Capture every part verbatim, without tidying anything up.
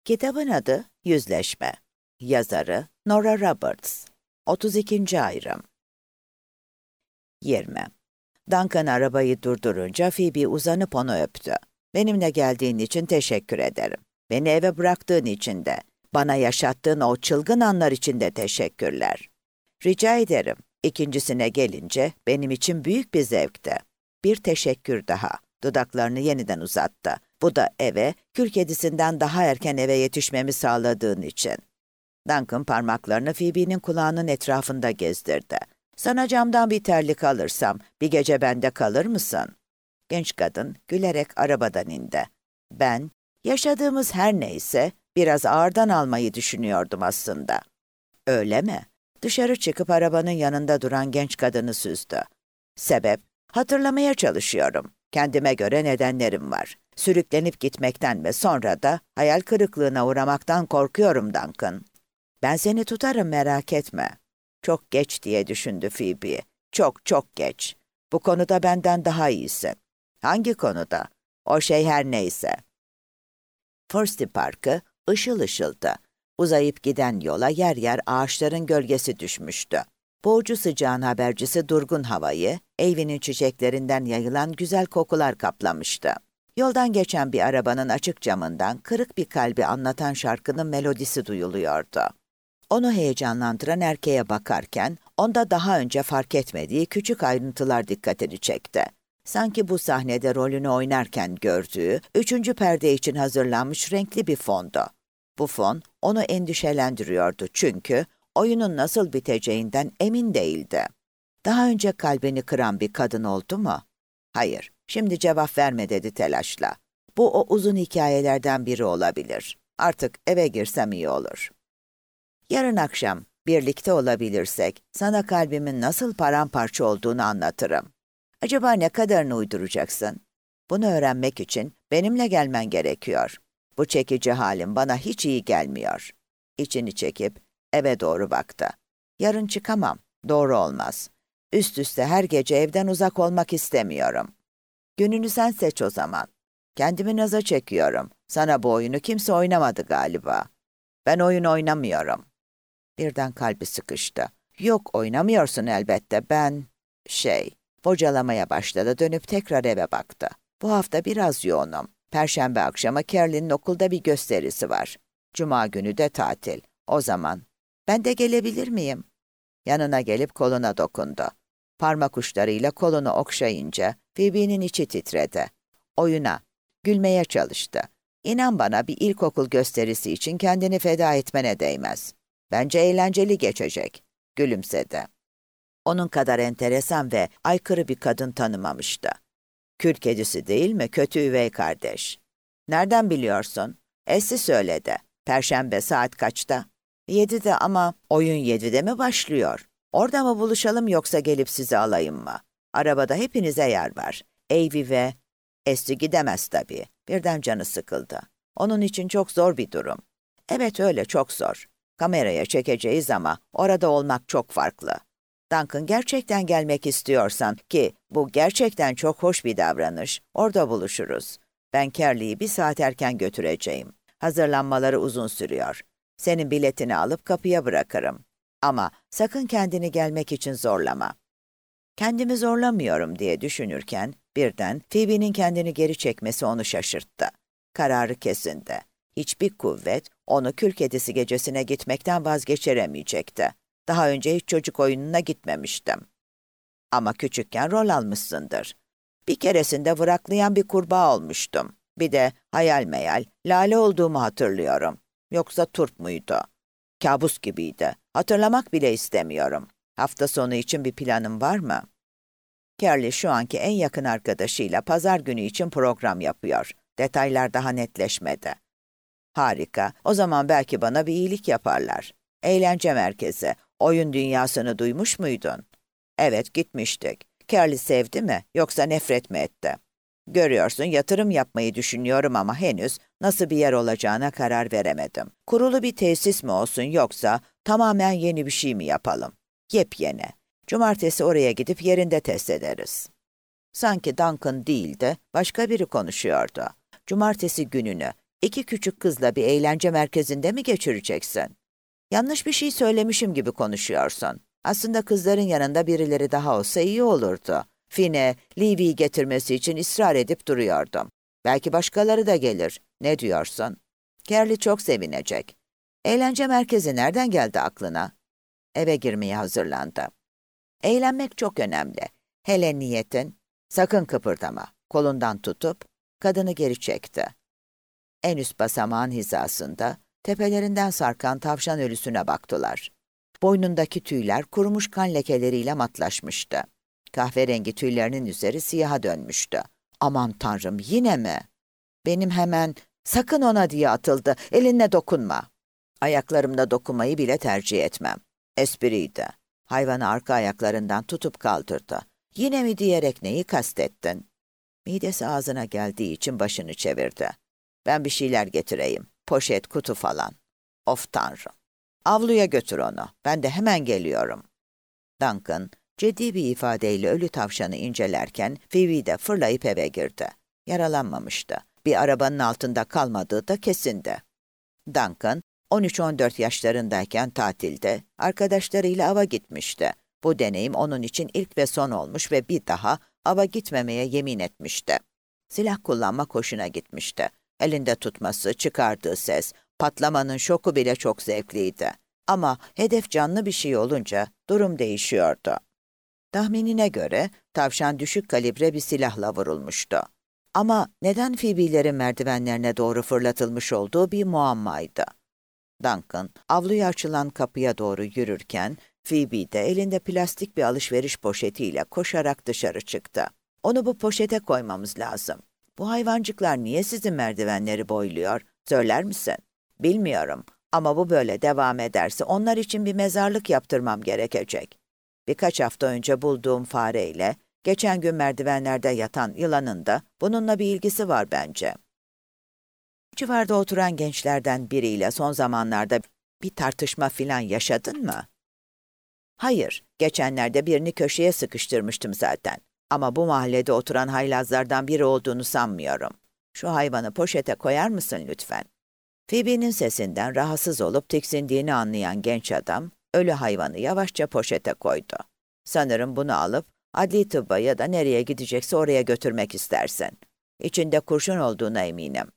Kitabın adı Yüzleşme. Yazarı Nora Roberts. otuz ikinci ayrım. yirmi. Duncan arabayı durdurunca Phoebe uzanıp onu öptü. Benimle geldiğin için teşekkür ederim. Beni eve bıraktığın için de, bana yaşattığın o çılgın anlar için de teşekkürler. Rica ederim. İkincisine gelince benim için büyük bir zevkti. Bir teşekkür daha. Dudaklarını yeniden uzattı. Bu da eve, kül kedisinden daha erken eve yetişmemi sağladığın için. Duncan parmaklarını Phoebe'nin kulağının etrafında gezdirdi. Sana camdan bir terlik alırsam, bir gece bende kalır mısın? Genç kadın gülerek arabadan indi. Ben, yaşadığımız her neyse, biraz ağırdan almayı düşünüyordum aslında. Öyle mi? Dışarı çıkıp arabanın yanında duran genç kadını süzdü. Sebep? Hatırlamaya çalışıyorum. Kendime göre nedenlerim var. Sürüklenip gitmekten ve sonra da hayal kırıklığına uğramaktan korkuyorum Duncan. Ben seni tutarım, merak etme. Çok geç diye düşündü Phoebe. Çok çok geç. Bu konuda benden daha iyisin. Hangi konuda? O şey her neyse. Forsyth Park'ı ışıl ışıldı. Uzayıp giden yola yer yer ağaçların gölgesi düşmüştü. Boğucu sıcağın habercisi durgun havayı, Avon'un çiçeklerinden yayılan güzel kokular kaplamıştı. Yoldan geçen bir arabanın açık camından kırık bir kalbi anlatan şarkının melodisi duyuluyordu. Onu heyecanlandıran erkeğe bakarken, onda daha önce fark etmediği küçük ayrıntılar dikkatini çekti. Sanki bu sahnede rolünü oynarken gördüğü, üçüncü perde için hazırlanmış renkli bir fondu. Bu fon, onu endişelendiriyordu çünkü oyunun nasıl biteceğinden emin değildi. Daha önce kalbini kıran bir kadın oldu mu? Hayır, şimdi cevap verme dedi telaşla. Bu o uzun hikayelerden biri olabilir. Artık eve girsem iyi olur. Yarın akşam birlikte olabilirsek sana kalbimin nasıl paramparça olduğunu anlatırım. Acaba ne kadarını uyduracaksın? Bunu öğrenmek için benimle gelmen gerekiyor. Bu çekici halim bana hiç iyi gelmiyor. İçini çekip eve doğru baktı. Yarın çıkamam, doğru olmaz. Üst üste her gece evden uzak olmak istemiyorum. Gününü sen seç o zaman. Kendimi naza çekiyorum. Sana bu oyunu kimse oynamadı galiba. Ben oyun oynamıyorum. Birden kalbi sıkıştı. Yok, oynamıyorsun elbette, ben... Şey, bocalamaya başladı, dönüp tekrar eve baktı. Bu hafta biraz yoğunum. Perşembe akşamı Carol'in okulda bir gösterisi var. Cuma günü de tatil. O zaman, ben de gelebilir miyim? Yanına gelip koluna dokundu. Parmak uçlarıyla kolunu okşayınca Phoebe'nin içi titredi. Oyuna, gülmeye çalıştı. İnan bana, bir ilkokul gösterisi için kendini feda etmene değmez. Bence eğlenceli geçecek. Gülümsedi. Onun kadar enteresan ve aykırı bir kadın tanımamıştı. Kül kedisi değil mi, kötü üvey kardeş? Nereden biliyorsun? Essi söyledi. Perşembe saat kaçta? Yedide ama oyun yedide mi başlıyor? Orada mı buluşalım yoksa gelip sizi alayım mı? Arabada hepinize yer var. Avy ve... Essi gidemez tabii. Birden canı sıkıldı. Onun için çok zor bir durum. Evet, öyle, çok zor. Kameraya çekeceğiz ama orada olmak çok farklı. Duncan, gerçekten gelmek istiyorsan ki bu gerçekten çok hoş bir davranış, orada buluşuruz. Ben Carly'yi bir saat erken götüreceğim. Hazırlanmaları uzun sürüyor. Senin biletini alıp kapıya bırakırım. Ama sakın kendini gelmek için zorlama. Kendimi zorlamıyorum diye düşünürken birden Phoebe'nin kendini geri çekmesi onu şaşırttı. Kararı kesindi. Hiçbir kuvvet onu kül kedisi gecesine gitmekten vazgeçiremeyecekti. Daha önce hiç çocuk oyununa gitmemiştim. Ama küçükken rol almışsındır. Bir keresinde vıraklayan bir kurbağa olmuştum. Bir de hayal meyal, Lale olduğumu hatırlıyorum. Yoksa turp muydu? Kabus gibiydi. Hatırlamak bile istemiyorum. Hafta sonu için bir planın var mı? Carly şu anki en yakın arkadaşıyla pazar günü için program yapıyor. Detaylar daha netleşmedi. Harika. O zaman belki bana bir iyilik yaparlar. Eğlence merkezi, oyun dünyasını duymuş muydun? Evet, gitmiştik. Carly sevdi mi yoksa nefret mi etti? Görüyorsun, yatırım yapmayı düşünüyorum ama henüz nasıl bir yer olacağına karar veremedim. Kurulu bir tesis mi olsun yoksa tamamen yeni bir şey mi yapalım? Yepyeni. Cumartesi oraya gidip yerinde test ederiz. Sanki Duncan değil de başka biri konuşuyordu. Cumartesi gününü İki küçük kızla bir eğlence merkezinde mi geçireceksin? Yanlış bir şey söylemişim gibi konuşuyorsun. Aslında kızların yanında birileri daha olsa iyi olurdu. Fine, Livy'yi getirmesi için ısrar edip duruyordum. Belki başkaları da gelir. Ne diyorsun? Kerli çok sevinecek. Eğlence merkezi nereden geldi aklına? Eve girmeye hazırlandı. Eğlenmek çok önemli. Hele niyetin. Sakın kıpırdama. Kolundan tutup kadını geri çekti. En üst basamağın hizasında tepelerinden sarkan tavşan ölüsüne baktılar. Boynundaki tüyler kurumuş kan lekeleriyle matlaşmıştı. Kahverengi tüylerinin üzeri siyaha dönmüştü. Aman tanrım, yine mi? Benim hemen sakın ona diye atıldı. Elinle dokunma. Ayaklarımda dokunmayı bile tercih etmem. Espriydi. Hayvanı arka ayaklarından tutup kaldırdı. Yine mi diyerek neyi kastettin? Midesi ağzına geldiği için başını çevirdi. Ben bir şeyler getireyim. Poşet, kutu falan. Of tanrım. Avluya götür onu. Ben de hemen geliyorum. Duncan, ciddi bir ifadeyle ölü tavşanı incelerken Phoebe de fırlayıp eve girdi. Yaralanmamıştı. Bir arabanın altında kalmadığı da kesindi. Duncan, on üç on dört yaşlarındayken tatilde arkadaşlarıyla ava gitmişti. Bu deneyim onun için ilk ve son olmuş ve bir daha ava gitmemeye yemin etmişti. Silah kullanmak hoşuna gitmişti. Elinde tutması, çıkardığı ses, patlamanın şoku bile çok zevkliydi. Ama hedef canlı bir şey olunca durum değişiyordu. Tahminine göre tavşan düşük kalibre bir silahla vurulmuştu. Ama neden Phoebe'lerin merdivenlerine doğru fırlatılmış olduğu bir muammaydı. Duncan, avluya açılan kapıya doğru yürürken, Phoebe de elinde plastik bir alışveriş poşetiyle koşarak dışarı çıktı. Onu bu poşete koymamız lazım. Bu hayvancıklar niye sizin merdivenleri boyluyor? Söyler misin? Bilmiyorum ama bu böyle devam ederse onlar için bir mezarlık yaptırmam gerekecek. Birkaç hafta önce bulduğum fareyle geçen gün merdivenlerde yatan yılanın da bununla bir ilgisi var bence. Civarda oturan gençlerden biriyle son zamanlarda bir tartışma filan yaşadın mı? Hayır, geçenlerde birini köşeye sıkıştırmıştım zaten. Ama bu mahallede oturan haylazlardan biri olduğunu sanmıyorum. Şu hayvanı poşete koyar mısın lütfen? Phoebe'nin sesinden rahatsız olup tiksindiğini anlayan genç adam, ölü hayvanı yavaşça poşete koydu. Sanırım bunu alıp adli tıbba ya da nereye gidecekse oraya götürmek istersen. İçinde kurşun olduğuna eminim.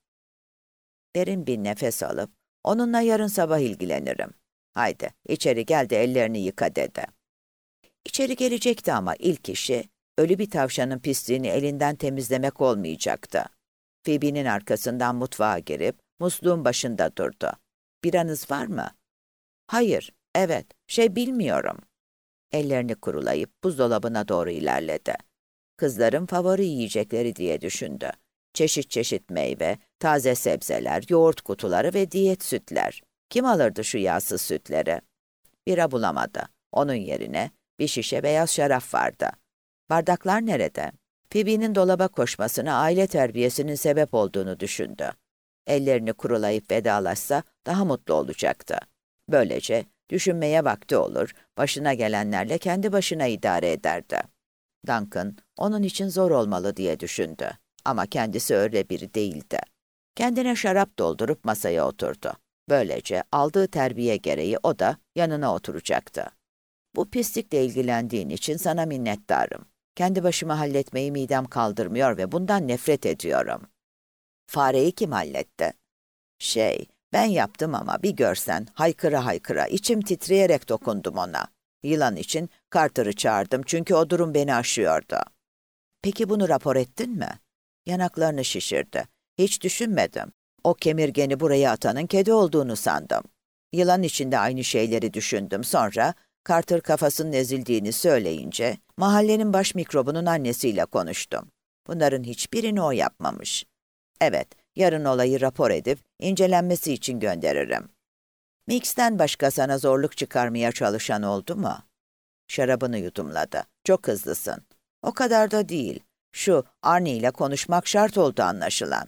Derin bir nefes alıp, onunla yarın sabah ilgilenirim. Haydi, içeri gel de ellerini yıka dedi. İçeri gelecekti ama ilk işi, ölü bir tavşanın pisliğini elinden temizlemek olmayacaktı. Phoebe'nin arkasından mutfağa girip musluğun başında durdu. "Biranız var mı?" "Hayır, evet, şey bilmiyorum." Ellerini kurulayıp buzdolabına doğru ilerledi. Kızların favori yiyecekleri diye düşündü. Çeşit çeşit meyve, taze sebzeler, yoğurt kutuları ve diyet sütler. Kim alırdı şu yağsız sütleri? Bira bulamadı. Onun yerine bir şişe beyaz şarap vardı. Bardaklar nerede? Phoebe'nin dolaba koşmasına aile terbiyesinin sebep olduğunu düşündü. Ellerini kurulayıp vedalaşsa daha mutlu olacaktı. Böylece düşünmeye vakti olur, başına gelenlerle kendi başına idare ederdi. Duncan, onun için zor olmalı diye düşündü. Ama kendisi öyle biri değildi. Kendine şarap doldurup masaya oturdu. Böylece aldığı terbiye gereği o da yanına oturacaktı. "Bu pislikle ilgilendiğin için sana minnettarım. Kendi başıma halletmeyi midem kaldırmıyor ve bundan nefret ediyorum." "Fareyi kim halletti?" "Şey, ben yaptım ama bir görsen haykıra haykıra içim titreyerek dokundum ona. Yılan için Carter'ı çağırdım çünkü o durum beni aşıyordu." "Peki bunu rapor ettin mi?" Yanaklarını şişirdi. "Hiç düşünmedim. O kemirgeni buraya atanın kedi olduğunu sandım. Yılan için de aynı şeyleri düşündüm. Sonra Carter kafasının ezildiğini söyleyince mahallenin baş mikrobunun annesiyle konuştum. Bunların hiçbirini o yapmamış. Evet, yarın olayı rapor edip incelenmesi için gönderirim." "Mix'ten başka sana zorluk çıkarmaya çalışan oldu mu?" Şarabını yudumladı. "Çok hızlısın." "O kadar da değil. Şu Arnie ile konuşmak şart oldu anlaşılan."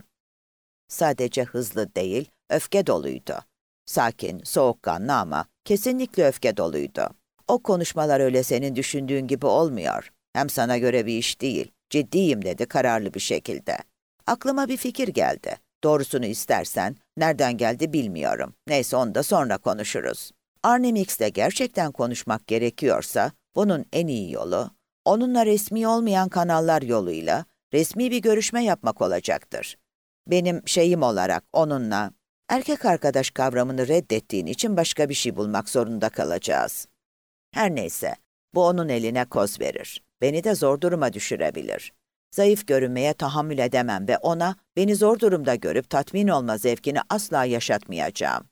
Sadece hızlı değil, öfke doluydu. Sakin, soğukkanlı ama kesinlikle öfke doluydu. "O konuşmalar öyle senin düşündüğün gibi olmuyor. Hem sana göre bir iş değil. Ciddiyim," dedi kararlı bir şekilde. "Aklıma bir fikir geldi. Doğrusunu istersen, nereden geldi bilmiyorum. Neyse onu da sonra konuşuruz. Arnemix'le gerçekten konuşmak gerekiyorsa, bunun en iyi yolu, onunla resmi olmayan kanallar yoluyla resmi bir görüşme yapmak olacaktır. Benim şeyim olarak onunla, erkek arkadaş kavramını reddettiğin için başka bir şey bulmak zorunda kalacağız. Her neyse, bu onun eline koz verir. Beni de zor duruma düşürebilir. Zayıf görünmeye tahammül edemem ve ona beni zor durumda görüp tatmin olma zevkini asla yaşatmayacağım.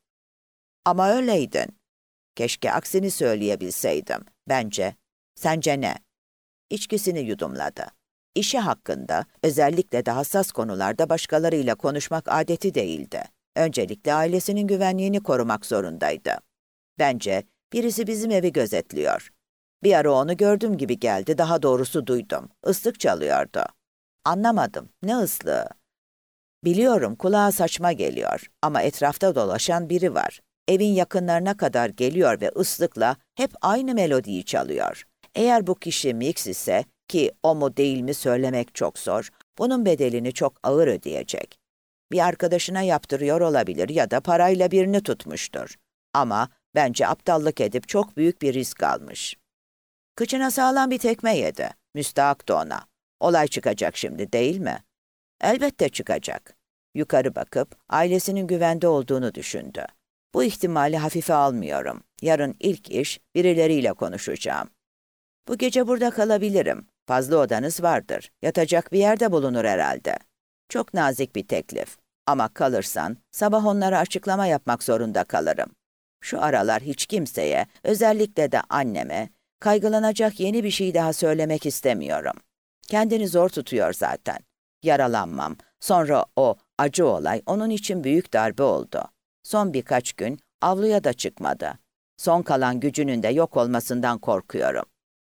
Ama öyleydin. Keşke aksini söyleyebilseydim. Bence. Sence ne? İçkisini yudumladı. İşi hakkında, özellikle de hassas konularda başkalarıyla konuşmak adeti değildi. Öncelikle ailesinin güvenliğini korumak zorundaydı. Bence birisi bizim evi gözetliyor. Bir ara onu gördüm gibi geldi, daha doğrusu duydum. Islık çalıyordu. Anlamadım. Ne ıslığı? Biliyorum, kulağa saçma geliyor ama etrafta dolaşan biri var. Evin yakınlarına kadar geliyor ve ıslıkla hep aynı melodiyi çalıyor. Eğer bu kişi Mix ise, ki o mu değil mi söylemek çok zor, bunun bedelini çok ağır ödeyecek. Bir arkadaşına yaptırıyor olabilir ya da parayla birini tutmuştur. Ama bence aptallık edip çok büyük bir risk almış. Kıçına sağlam bir tekme yedi. Müstahaktı ona. Olay çıkacak şimdi, değil mi? Elbette çıkacak. Yukarı bakıp ailesinin güvende olduğunu düşündü. Bu ihtimali hafife almıyorum. Yarın ilk iş birileriyle konuşacağım. Bu gece burada kalabilirim. Fazla odanız vardır. Yatacak bir yerde bulunur herhalde. Çok nazik bir teklif. Ama kalırsan sabah onlara açıklama yapmak zorunda kalırım. Şu aralar hiç kimseye, özellikle de anneme, kaygılanacak yeni bir şey daha söylemek istemiyorum. Kendini zor tutuyor zaten. Yaralanmam, sonra o acı olay onun için büyük darbe oldu. Son birkaç gün avluya da çıkmadı. Son kalan gücünün de yok olmasından korkuyorum.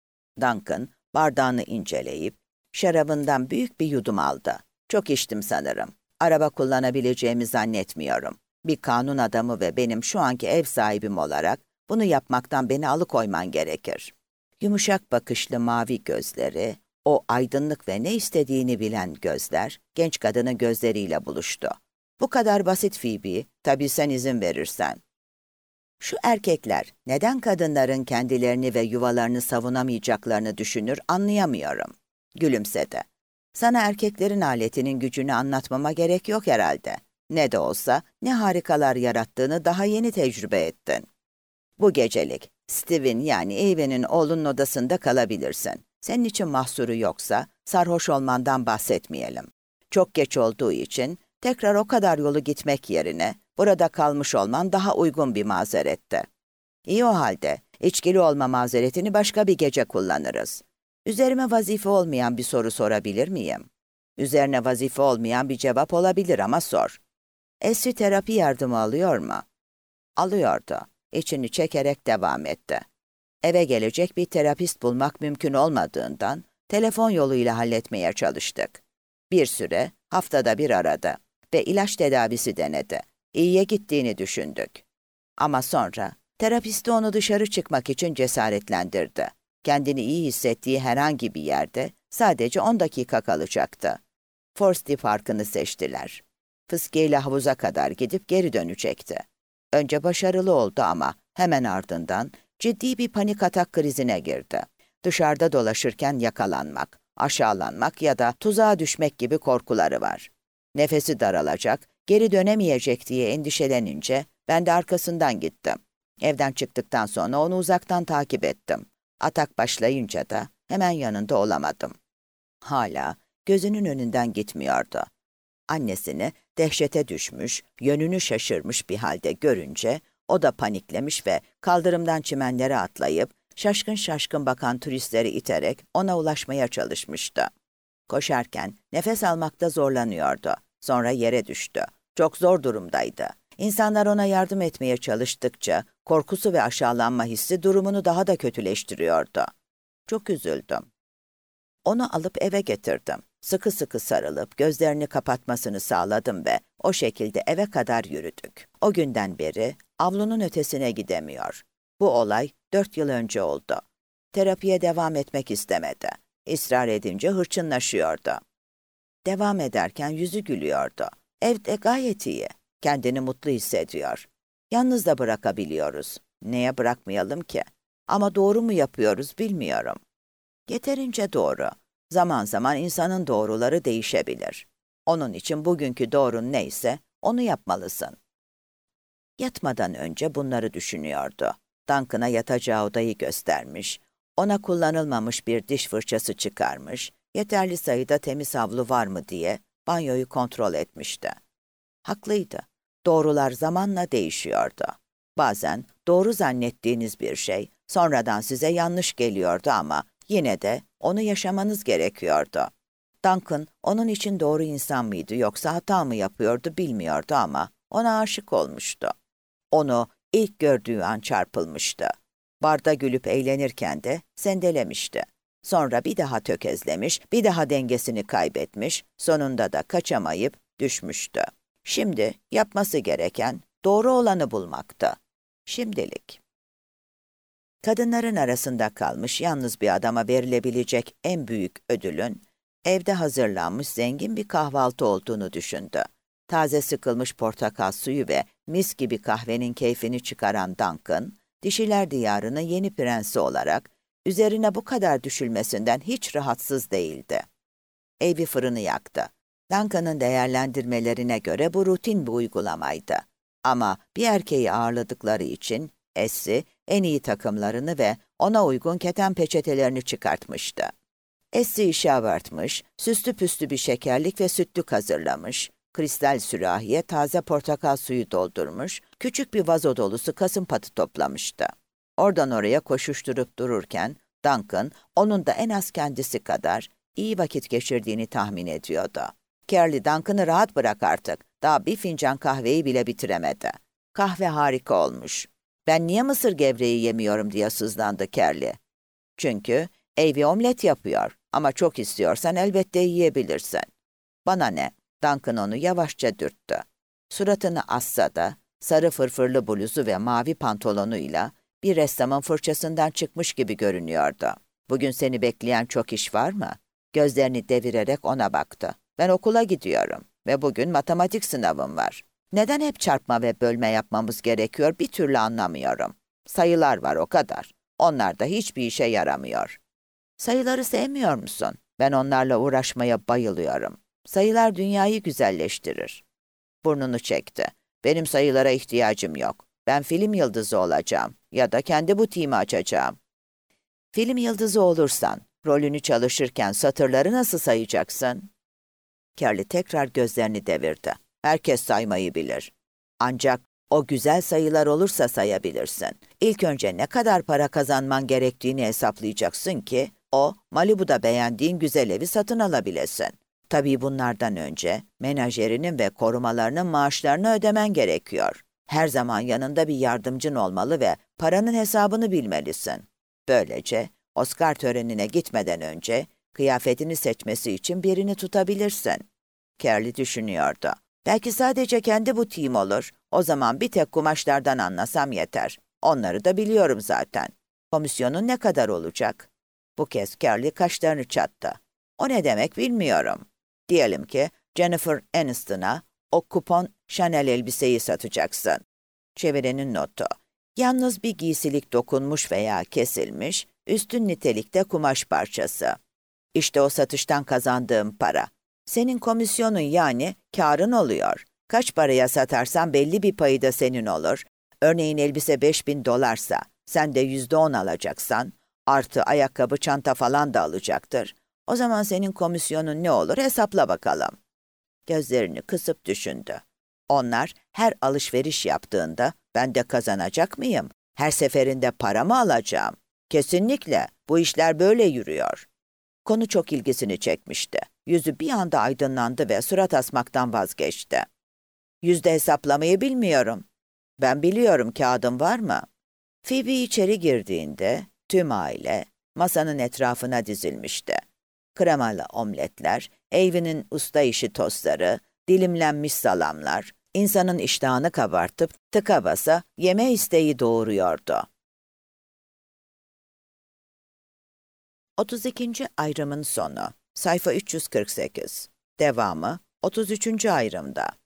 Duncan bardağını inceleyip şarabından büyük bir yudum aldı. Çok içtim sanırım. Araba kullanabileceğimi zannetmiyorum. Bir kanun adamı ve benim şu anki ev sahibim olarak bunu yapmaktan beni alıkoyman gerekir. Yumuşak bakışlı mavi gözleri, o aydınlık ve ne istediğini bilen gözler, genç kadının gözleriyle buluştu. Bu kadar basit Phoebe, tabii sen izin verirsen. Şu erkekler neden kadınların kendilerini ve yuvalarını savunamayacaklarını düşünür anlayamıyorum. Gülümsedi. Sana erkeklerin aletinin gücünü anlatmama gerek yok herhalde. Ne de olsa ne harikalar yarattığını daha yeni tecrübe ettin. Bu gecelik Steve'in yani Even'in oğlunun odasında kalabilirsin. Senin için mahsuru yoksa sarhoş olmandan bahsetmeyelim. Çok geç olduğu için tekrar o kadar yolu gitmek yerine burada kalmış olman daha uygun bir mazeretti. İyi o halde içkili olma mazeretini başka bir gece kullanırız. Üzerime vazife olmayan bir soru sorabilir miyim? Üzerine vazife olmayan bir cevap olabilir ama sor. Esri terapi yardımı alıyor mu? Alıyordu. İçini çekerek devam etti. Eve gelecek bir terapist bulmak mümkün olmadığından telefon yoluyla halletmeye çalıştık. Bir süre haftada bir aradı ve ilaç tedavisi denedi. İyiye gittiğini düşündük. Ama sonra terapisti onu dışarı çıkmak için cesaretlendirdi. Kendini iyi hissettiği herhangi bir yerde sadece on dakika kalacaktı. Forsti Parkı'nı seçtiler. Fıskiyeyle havuza kadar gidip geri dönecekti. Önce başarılı oldu ama hemen ardından ciddi bir panik atak krizine girdi. Dışarıda dolaşırken yakalanmak, aşağılanmak ya da tuzağa düşmek gibi korkuları var. Nefesi daralacak, geri dönemeyecek diye endişelenince ben de arkasından gittim. Evden çıktıktan sonra onu uzaktan takip ettim. Atak başlayınca da hemen yanında olamadım. Hala gözünün önünden gitmiyordu. Annesini dehşete düşmüş, yönünü şaşırmış bir halde görünce o da paniklemiş ve kaldırımdan çimenlere atlayıp şaşkın şaşkın bakan turistleri iterek ona ulaşmaya çalışmıştı. Koşarken nefes almakta zorlanıyordu. Sonra yere düştü. Çok zor durumdaydı. İnsanlar ona yardım etmeye çalıştıkça korkusu ve aşağılanma hissi durumunu daha da kötüleştiriyordu. Çok üzüldüm. Onu alıp eve getirdim. Sıkı sıkı sarılıp gözlerini kapatmasını sağladım ve o şekilde eve kadar yürüdük. O günden beri avlunun ötesine gidemiyor. Bu olay dört yıl önce oldu. Terapiye devam etmek istemedi. İsrar edince hırçınlaşıyordu. Devam ederken yüzü gülüyordu. Evde gayet iyi. Kendini mutlu hissediyor. Yalnız da bırakabiliyoruz. Neye bırakmayalım ki? Ama doğru mu yapıyoruz bilmiyorum. Yeterince doğru. Zaman zaman insanın doğruları değişebilir. Onun için bugünkü doğrun neyse onu yapmalısın. Yatmadan önce bunları düşünüyordu. Duncan'a yatacağı odayı göstermiş, ona kullanılmamış bir diş fırçası çıkarmış, yeterli sayıda temiz havlu var mı diye banyoyu kontrol etmişti. Haklıydı. Doğrular zamanla değişiyordu. Bazen doğru zannettiğiniz bir şey sonradan size yanlış geliyordu ama yine de onu yaşamanız gerekiyordu. Duncan onun için doğru insan mıydı yoksa hata mı yapıyordu bilmiyordu ama ona aşık olmuştu. Onu ilk gördüğü an çarpılmıştı. Barda gülüp eğlenirken de sendelemişti. Sonra bir daha tökezlemiş, bir daha dengesini kaybetmiş, sonunda da kaçamayıp düşmüştü. Şimdi yapması gereken doğru olanı bulmaktı. Şimdilik. Kadınların arasında kalmış yalnız bir adama verilebilecek en büyük ödülün, evde hazırlanmış zengin bir kahvaltı olduğunu düşündü. Taze sıkılmış portakal suyu ve mis gibi kahvenin keyfini çıkaran Duncan, dişiler diyarının yeni prensi olarak üzerine bu kadar düşülmesinden hiç rahatsız değildi. Evi fırını yaktı. Duncan'ın değerlendirmelerine göre bu rutin bir uygulamaydı. Ama bir erkeği ağırladıkları için Essie en iyi takımlarını ve ona uygun keten peçetelerini çıkartmıştı. Essie işi abartmış, süslü püslü bir şekerlik ve sütlük hazırlamış, kristal sürahiye taze portakal suyu doldurmuş, küçük bir vazo dolusu kasımpatı toplamıştı. Oradan oraya koşuşturup dururken Duncan, onun da en az kendisi kadar iyi vakit geçirdiğini tahmin ediyordu. Carly, Duncan'ı rahat bırak artık. Daha bir fincan kahveyi bile bitiremedi. Kahve harika olmuş. Ben niye mısır gevreği yemiyorum diye sızlandı Carly. Çünkü Evie omlet yapıyor ama çok istiyorsan elbette yiyebilirsin. Bana ne? Duncan onu yavaşça dürttü. Suratını assa da sarı fırfırlı bluzu ve mavi pantolonuyla bir ressamın fırçasından çıkmış gibi görünüyordu. Bugün seni bekleyen çok iş var mı? Gözlerini devirerek ona baktı. Ben okula gidiyorum ve bugün matematik sınavım var. Neden hep çarpma ve bölme yapmamız gerekiyor bir türlü anlamıyorum. Sayılar var o kadar. Onlar da hiçbir işe yaramıyor. Sayıları sevmiyor musun? Ben onlarla uğraşmaya bayılıyorum. Sayılar dünyayı güzelleştirir. Burnunu çekti. Benim sayılara ihtiyacım yok. Ben film yıldızı olacağım ya da kendi butiğimi açacağım. Film yıldızı olursan, rolünü çalışırken satırları nasıl sayacaksın? Carly tekrar gözlerini devirdi. Herkes saymayı bilir. Ancak o güzel sayılar olursa sayabilirsin. İlk önce ne kadar para kazanman gerektiğini hesaplayacaksın ki o Malibu'da beğendiğin güzel evi satın alabilesin. Tabii bunlardan önce menajerinin ve korumalarının maaşlarını ödemen gerekiyor. Her zaman yanında bir yardımcın olmalı ve paranın hesabını bilmelisin. Böylece Oscar törenine gitmeden önce kıyafetini seçmesi için birini tutabilirsin. Carly düşünüyordu. Belki sadece kendi butiğim olur. O zaman bir tek kumaşlardan anlasam yeter. Onları da biliyorum zaten. Komisyonun ne kadar olacak? Bu kez Carly kaşlarını çattı. O ne demek bilmiyorum. Diyelim ki Jennifer Aniston'a o kupon Chanel elbiseyi satacaksın. Çevirenin notu. Yalnız bir giysilik dokunmuş veya kesilmiş, üstün nitelikte kumaş parçası. İşte o satıştan kazandığım para. Senin komisyonun yani kârın oluyor. Kaç paraya satarsan belli bir payı da senin olur. Örneğin elbise beş bin dolarsa sen de yüzde on alacaksan, artı ayakkabı, çanta falan da alacaktır. O zaman senin komisyonun ne olur hesapla bakalım. Gözlerini kısıp düşündü. Onlar her alışveriş yaptığında ben de kazanacak mıyım? Her seferinde para mı alacağım? Kesinlikle bu işler böyle yürüyor. Konu çok ilgisini çekmişti. Yüzü bir anda aydınlandı ve surat asmaktan vazgeçti. Yüzde hesaplamayı bilmiyorum. Ben biliyorum, kağıdın var mı? Phoebe içeri girdiğinde tüm aile masanın etrafına dizilmişti. Kremalı omletler, Evie'nin usta işi tostları, dilimlenmiş salamlar, insanın iştahını kabartıp tıka basa yeme isteği doğuruyordu. otuz ikinci ayrımın sonu. Sayfa üç yüz kırk sekiz. Devamı otuz üçüncü ayrımda.